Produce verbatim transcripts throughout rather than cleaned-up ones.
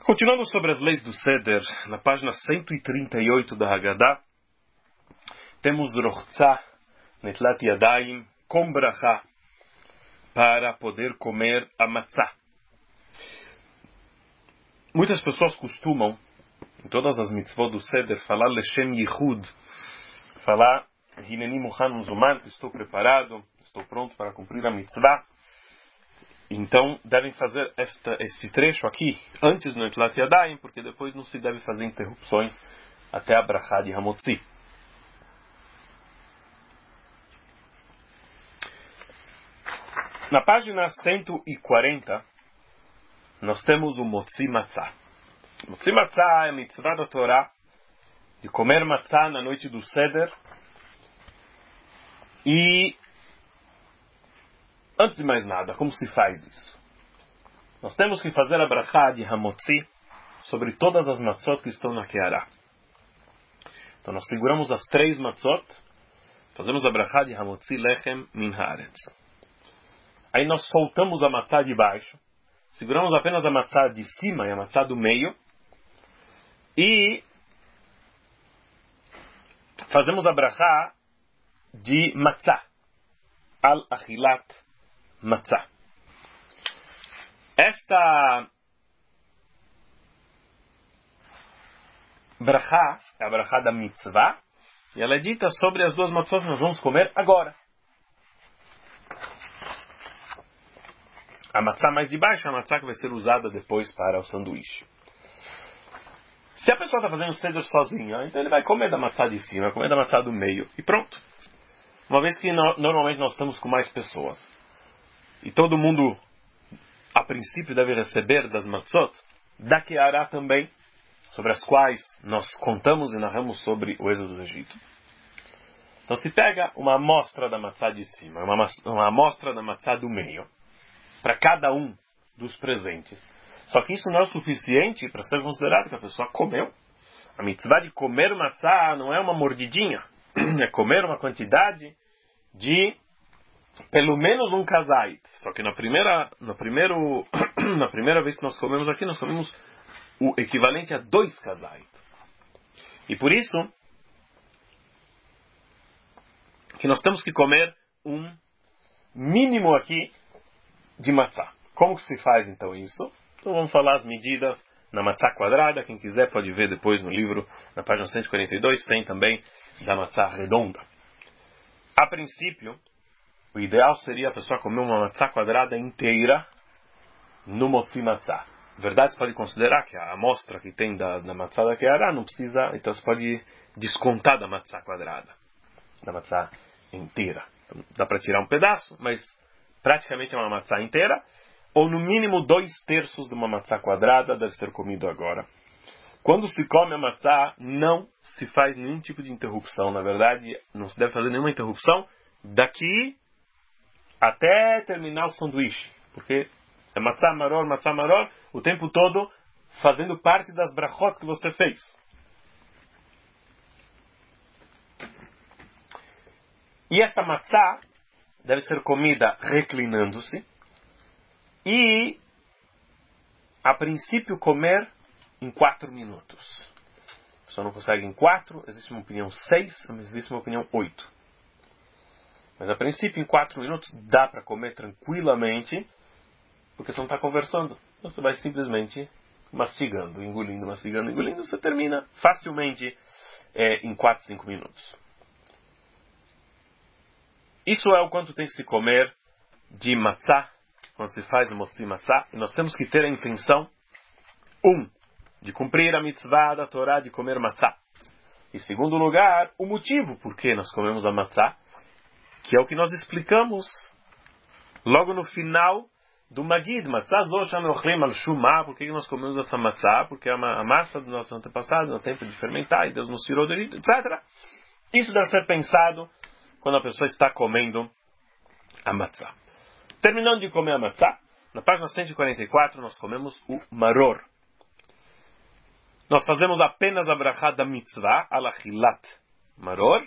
Continuando sobre as leis do Seder, na página cento e trinta e oito da Haggadah, temos Rochtzah, Netlat Yadayim, com brachá, para poder comer a matzah. Muitas pessoas costumam, em todas as mitzvot do Seder, falar Leshem Yichud, falar Hineni Muhan Muzuman, estou preparado, estou pronto para cumprir a mitzvah. Então, devem fazer esta, este trecho aqui, antes do Netlat Yadayim, porque depois não se deve fazer interrupções até a brachá de Hamotzi. Na página cento e quarenta, nós temos o Motzi Matzah. Motzi Matzah é a mitzvah da Torá de comer matzah na noite do Seder. E, antes de mais nada, como se faz isso? Nós temos que fazer a brachá de Hamotzi sobre todas as matzot que estão na Keará. Então nós seguramos as três matzot, fazemos a brachá de Hamotzi Lechem Min Haaretz. Aí nós soltamos a matzá de baixo, seguramos apenas a matzá de cima e a matzá do meio, e fazemos a brachá de matzah, al-achilat matzah. Esta brachá é a brachá da mitzvah, e ela é dita sobre as duas matzot que nós vamos comer agora. A matzá mais de baixo é a matzá que vai ser usada depois para o sanduíche. Se a pessoa está fazendo o seder sozinha, então ele vai comer da matzá de cima, vai comer da matzá do meio, e pronto. Uma vez que no, normalmente nós estamos com mais pessoas, e todo mundo, a princípio, deve receber das matzot, da Keará também, sobre as quais nós contamos e narramos sobre o êxodo do Egito. Então se pega uma amostra da matzá de cima, uma, uma amostra da matzá do meio, para cada um dos presentes. Só que isso não é o suficiente para ser considerado que a pessoa comeu. A mitzvah de comer matzah não é uma mordidinha. É comer uma quantidade de pelo menos um kazait. Só que na primeira, na, primeiro, na primeira vez que nós comemos aqui, nós comemos o equivalente a dois kazait. E por isso que nós temos que comer um mínimo aqui de matzah. Como que se faz então isso? Então vamos falar as medidas na matzah quadrada. Quem quiser pode ver depois no livro, na página cento e quarenta e dois, tem também da matzah redonda. A princípio, o ideal seria a pessoa comer uma matzah quadrada inteira no motzi matzah. Na verdade, você pode considerar que a amostra que tem da, da matzah da Keará não precisa, então você pode descontar da matzah quadrada, da matzah inteira. Então, dá para tirar um pedaço, mas praticamente é uma matzah inteira, ou no mínimo dois terços de uma matzah quadrada deve ser comido agora. Quando se come a matzah, não se faz nenhum tipo de interrupção. Na verdade, não se deve fazer nenhuma interrupção daqui até terminar o sanduíche. Porque é matzah maror, matzah maror, o tempo todo fazendo parte das brachot que você fez. E esta matzah deve ser comida reclinando-se e, a princípio, comer em quatro minutos. A pessoa não consegue em quatro, existe uma opinião seis, existe uma opinião oito. Mas, a princípio, em quatro minutos dá para comer tranquilamente, porque você não está conversando. Você vai simplesmente mastigando, engolindo, mastigando, engolindo, você termina facilmente é, em quatro, cinco minutos. Isso é o quanto tem que se comer de matzah, quando se faz o motzi matzah. E nós temos que ter a intenção, um, de cumprir a mitzvah da Torá de comer matzah. E segundo lugar, o motivo por que nós comemos a matzah, que é o que nós explicamos logo no final do Magid. Matzah zo shanu ochlim al shumah. Por que nós comemos essa matzah? Porque é uma, a massa do nosso antepassado, no tempo de fermentar, e Deus nos tirou do Egito, etcétera. Isso deve ser pensado quando a pessoa está comendo a matzah. Terminando de comer a matzah, na página cento e quarenta e quatro nós comemos o maror. Nós fazemos apenas a brachá da mitzvah, al-achilat maror,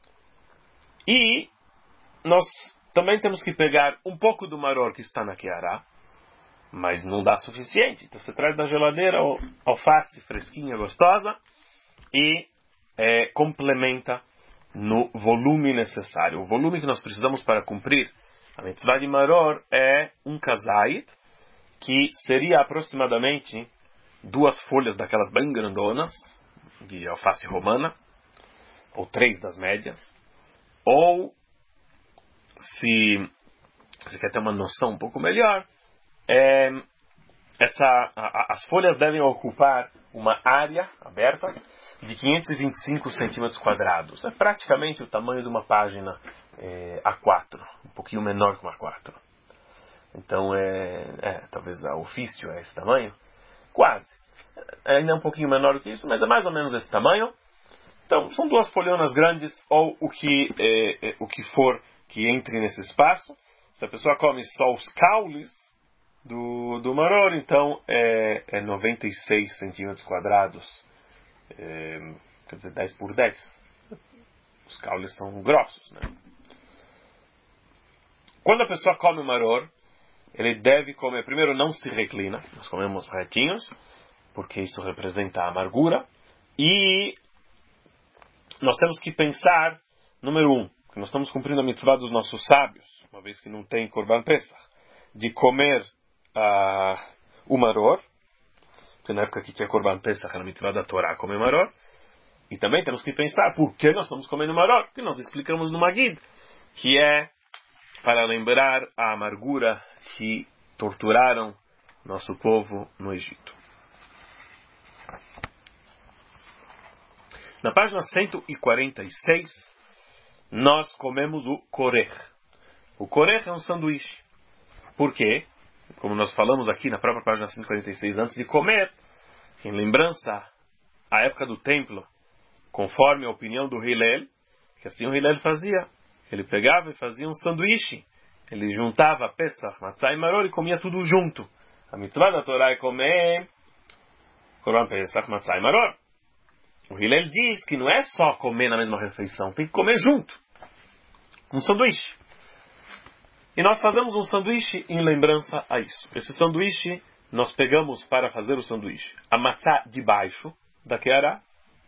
e nós também temos que pegar um pouco do maror que está na Keará, mas não dá suficiente. Então você traz da geladeira alface fresquinha, gostosa, e é, complementa no volume necessário. O volume que nós precisamos para cumprir a mitzvah de maror é um kazait, que seria aproximadamente duas folhas daquelas bem grandonas, de alface romana, ou três das médias, ou, se você quer ter uma noção um pouco melhor, é, essa, a, a, as folhas devem ocupar uma área aberta de quinhentos e vinte e cinco centímetros quadrados. É praticamente o tamanho de uma página é, A quatro, um pouquinho menor que uma A quatro. Então, é, é, talvez o ofício é esse tamanho, quase. É ainda um pouquinho menor do que isso, mas é mais ou menos esse tamanho. Então, são duas folhonas grandes, ou o que, é, é, o que for que entre nesse espaço. Se a pessoa come só os caules do, do maror, então é, é noventa e seis centímetros quadrados. É, quer dizer, dez por dez. Os caules são grossos, né? Quando a pessoa come o maror, ele deve comer, primeiro não se reclina, nós comemos retinhos, porque isso representa a amargura, e nós temos que pensar, número um, que nós estamos cumprindo a mitzvah dos nossos sábios, uma vez que não tem Korban Pesach, de comer uh, o maror, porque na época que tinha Korban Pesach, era a mitzvah da Torá comer maror, e também temos que pensar por que nós estamos comendo maror, porque nós explicamos no Magid, que é para lembrar a amargura que torturaram nosso povo no Egito. Na página cento e quarenta e seis, nós comemos o korech. O korech é um sanduíche. Por quê? Como nós falamos aqui na própria página cento e quarenta e seis, antes de comer, em lembrança à época do templo, conforme a opinião do Hillel, que assim o Hillel fazia. Ele pegava e fazia um sanduíche. Ele juntava Pesach, Matzah e Maror e comia tudo junto. A mitzvah da Torá é comer Korban Pesach, Matzah e Maror. O Hillel diz que não é só comer na mesma refeição, tem que comer junto. Um sanduíche. E nós fazemos um sanduíche em lembrança a isso. Esse sanduíche, nós pegamos para fazer o sanduíche a matzá de baixo da Keará.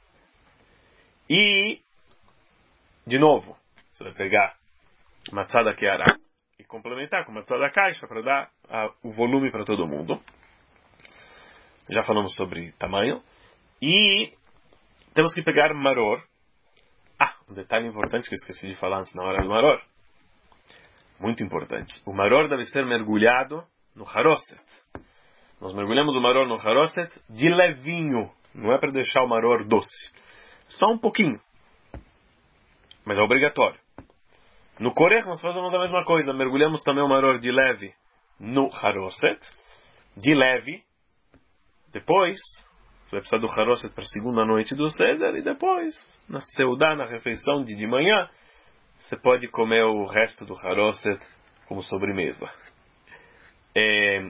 E, de novo, você vai pegar a matzá da Keará e complementar com a matzá da caixa para dar a, o volume para todo mundo. Já falamos sobre tamanho. E temos que pegar maror. Ah, um detalhe importante que eu esqueci de falar antes na hora do maror. Muito importante. O maror deve ser mergulhado no haroset. Nós mergulhamos o maror no haroset de levinho. Não é para deixar o maror doce. Só um pouquinho. Mas é obrigatório. No korech nós fazemos a mesma coisa. Mergulhamos também o maror de leve no haroset. De leve. Depois, você vai precisar do haroset para a segunda noite do Seder. E depois, na seudá, na refeição de, de manhã, você pode comer o resto do haroset como sobremesa. É...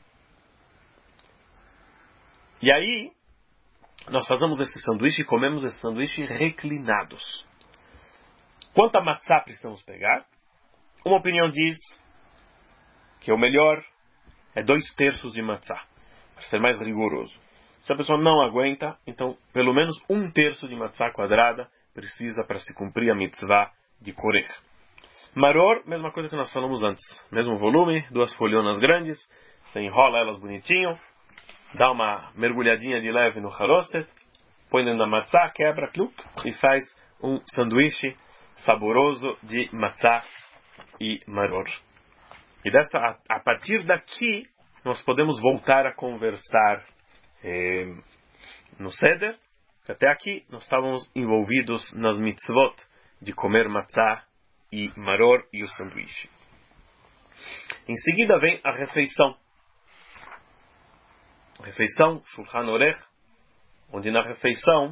E aí, nós fazemos esse sanduíche e comemos esse sanduíche reclinados. Quanta matzá precisamos pegar? Uma opinião diz que o melhor é dois terços de matzá, para ser mais rigoroso. Se a pessoa não aguenta, então pelo menos um terço de matzá quadrada precisa para se cumprir a mitzvah de korech. Maror, mesma coisa que nós falamos antes. Mesmo volume, duas folhonas grandes, você enrola elas bonitinho, dá uma mergulhadinha de leve no haroset, põe dentro da matzá, quebra, clup, e faz um sanduíche saboroso de matzá e maror. E dessa, a, a partir daqui, nós podemos voltar a conversar eh, no Seder. Até aqui, nós estávamos envolvidos nas mitzvot de comer matzá e maror e o sanduíche. Em seguida vem a refeição. A refeição, Shulchan Orech, onde na refeição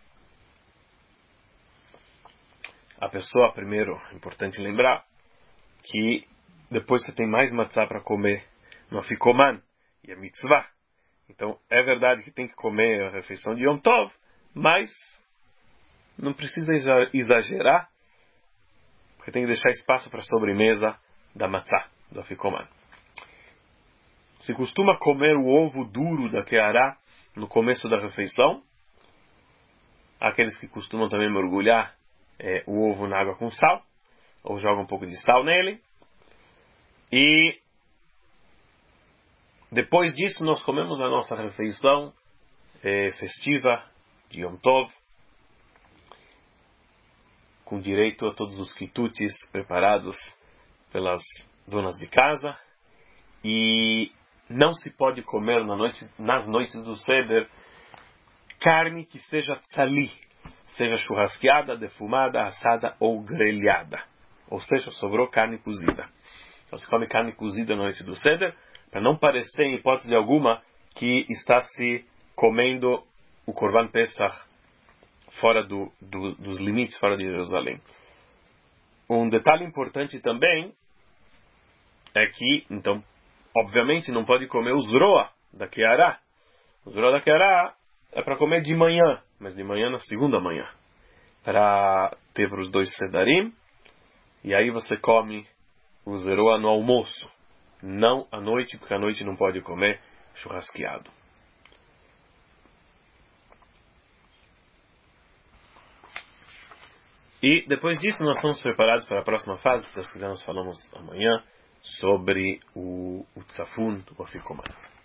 a pessoa, primeiro, é importante lembrar que depois você tem mais matzá para comer no afikoman e a mitzvah. Então, é verdade que tem que comer a refeição de Yom Tov, mas não precisa exagerar, porque tem que deixar espaço para a sobremesa da matzá, do afikoman. Se costuma comer o ovo duro da Keará no começo da refeição. Aqueles que costumam também mergulhar é, o ovo na água com sal, ou jogam um pouco de sal nele. E depois disso nós comemos a nossa refeição é, festiva de Yom Tov, com direito a todos os quitutes preparados pelas donas de casa. E não se pode comer na noite, nas noites do Seder carne que seja tzali, seja churrasqueada, defumada, assada ou grelhada. Ou seja, sobrou carne cozida. Então se come carne cozida na noite do Seder, para não parecer, em hipótese alguma, que está se comendo o Korban Pesach fora do, do, dos limites, fora de Jerusalém. Um detalhe importante também é que, então, obviamente não pode comer o zroa da Keará. O zroa da Keará é para comer de manhã, mas de manhã na segunda manhã, para ter para os dois sedarim, e aí você come o zroa no almoço, não à noite, porque à noite não pode comer churrasqueado. E depois disso nós estamos preparados para a próxima fase, que nós falamos amanhã, sobre o, o tzafun, o afikoman.